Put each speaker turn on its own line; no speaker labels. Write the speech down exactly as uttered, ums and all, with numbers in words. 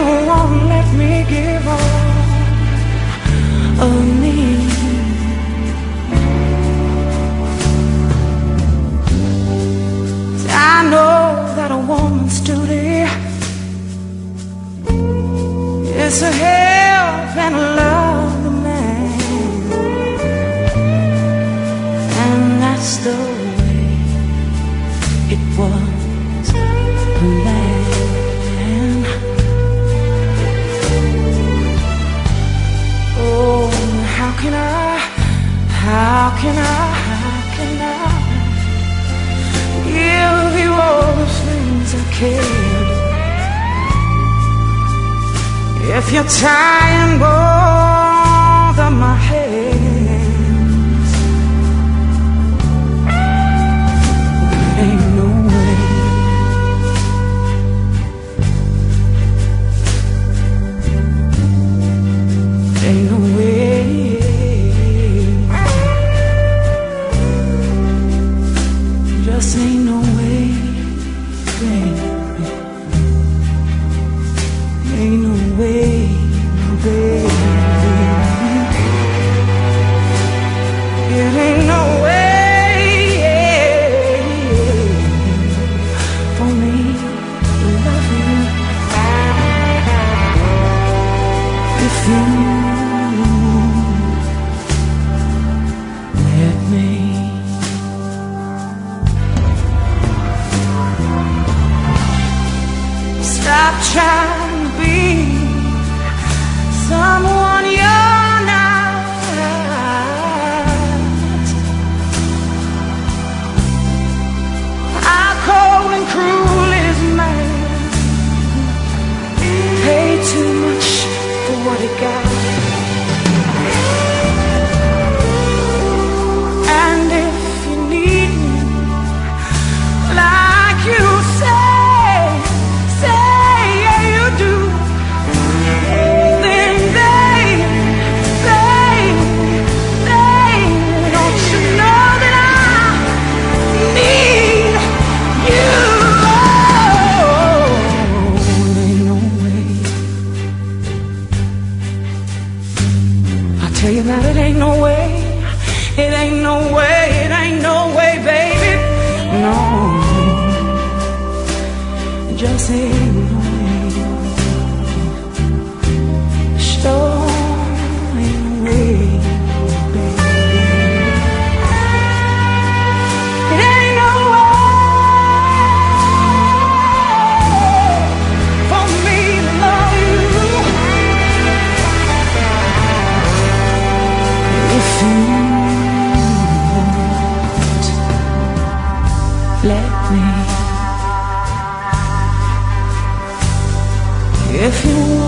won't let me give all of me. I know that a woman's duty is to help and love the man, and that's the way it was planned. Oh, how can I, how can I, how can I give you all the things I can if you're tying both of my hands? Ain't no way. Ain't no way. Just ain't no way, baby. Ain't no way, no baby. It ain't no way for me to love you if you let me. Stop trying to be someone you're not. How cold and cruel is man, pay too much for what he got. And if you need me like you say, say yeah you do, then baby, baby, baby, don't you know that I need you? Oh, ain't no way. I tell you that it ain't no way. It ain't no way. It ain't no way, baby. No, it just ain't no way. Sure ain't no way, baby. It ain't no way for me to love you if you won't let me. If you